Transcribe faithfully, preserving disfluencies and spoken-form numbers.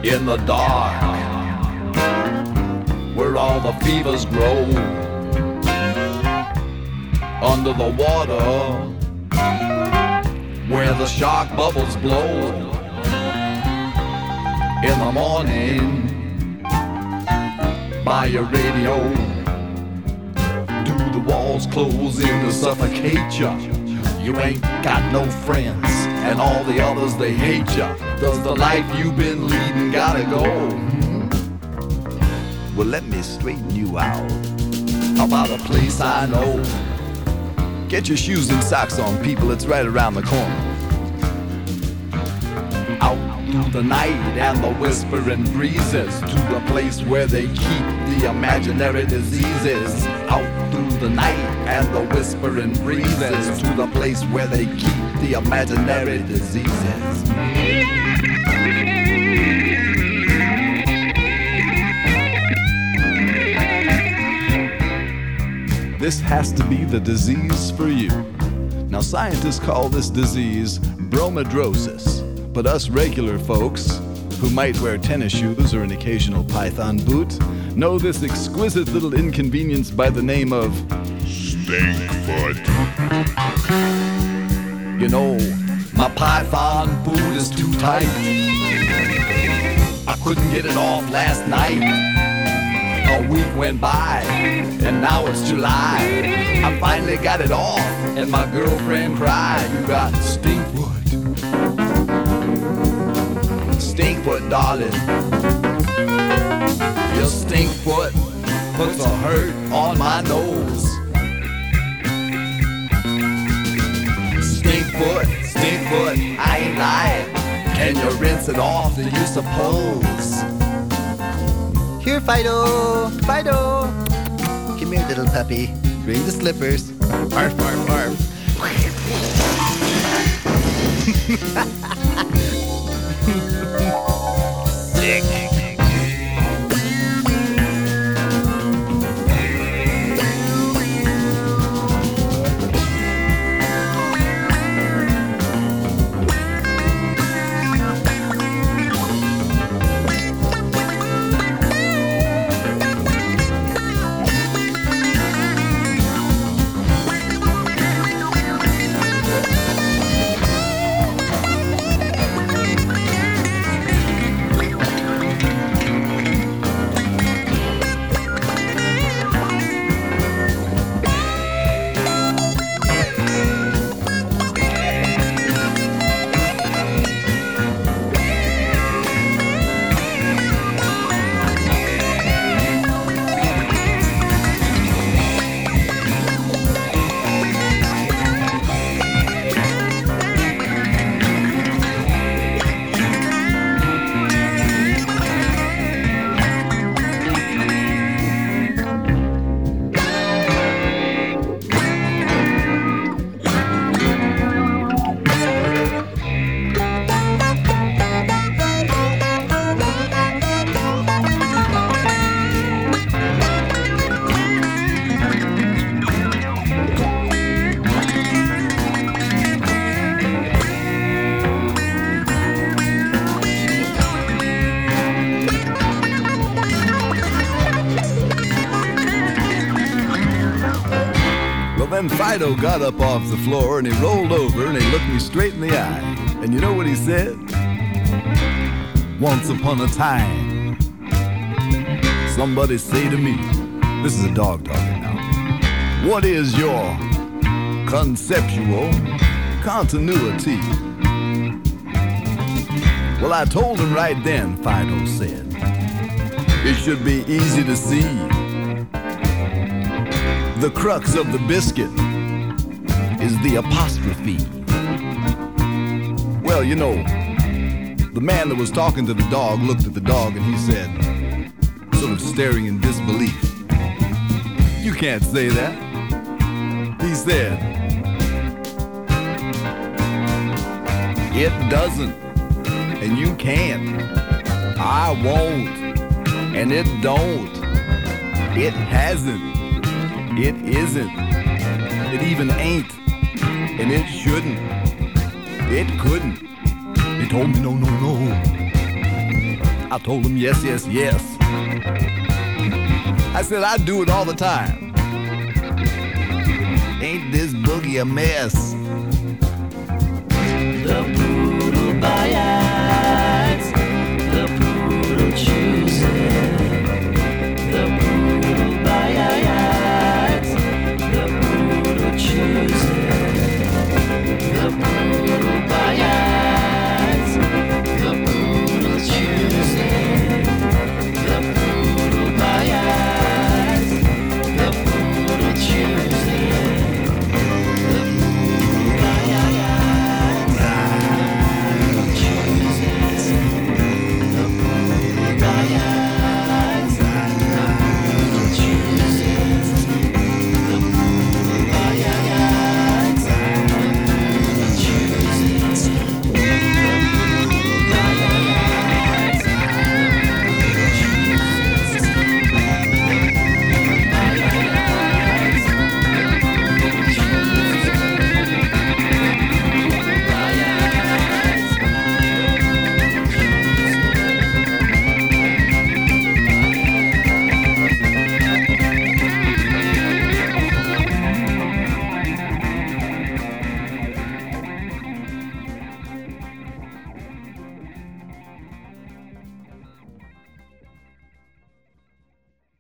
in the dark, where all the fevers grow, under the water, where the shark bubbles blow. In the morning, by your radio, do the walls close in to suffocate ya? You ain't got no friends, and all the others, they hate ya. Does the life you've been leading gotta go? Well, let me straighten you out about a place I know. Get your shoes and socks on, people, it's right around the corner. Out through the night and the whispering breezes, to the place where they keep the imaginary diseases. Out through the night and the whispering breezes, to the place where they keep the imaginary diseases. This has to be the disease for you. Now scientists call this disease bromidrosis, but us regular folks, who might wear tennis shoes or an occasional python boot, know this exquisite little inconvenience by the name of Stinkfoot. You know, my python boot is too tight. I couldn't get it off last night. A week went by, and now it's July. I finally got it off, and my girlfriend cried. You got stinkfoot. Stinkfoot, darling. Your stinkfoot puts a hurt on my nose. Stinkfoot, stinkfoot, I ain't lying. Can you rinse it off, do you suppose? Here, Fido, Fido. Come here, little puppy. Bring the slippers. Barf, barf, barf. Sick. Then Fido got up off the floor and he rolled over and he looked me straight in the eye. And you know what he said? Once upon a time, somebody say to me, this is a dog talking now, what is your conceptual continuity? Well, I told him right then, Fido said, it should be easy to see. The crux of the biscuit is the apostrophe. Well, you know, the man that was talking to the dog looked at the dog and he said, sort of staring in disbelief, you can't say that. He said, it doesn't, and you can't. I won't, and it don't. It hasn't. It isn't. It even ain't. And it shouldn't. It couldn't. He told me no, no, no. I told him yes, yes, yes. I said I do it all the time. Ain't this boogie a mess? The boogie.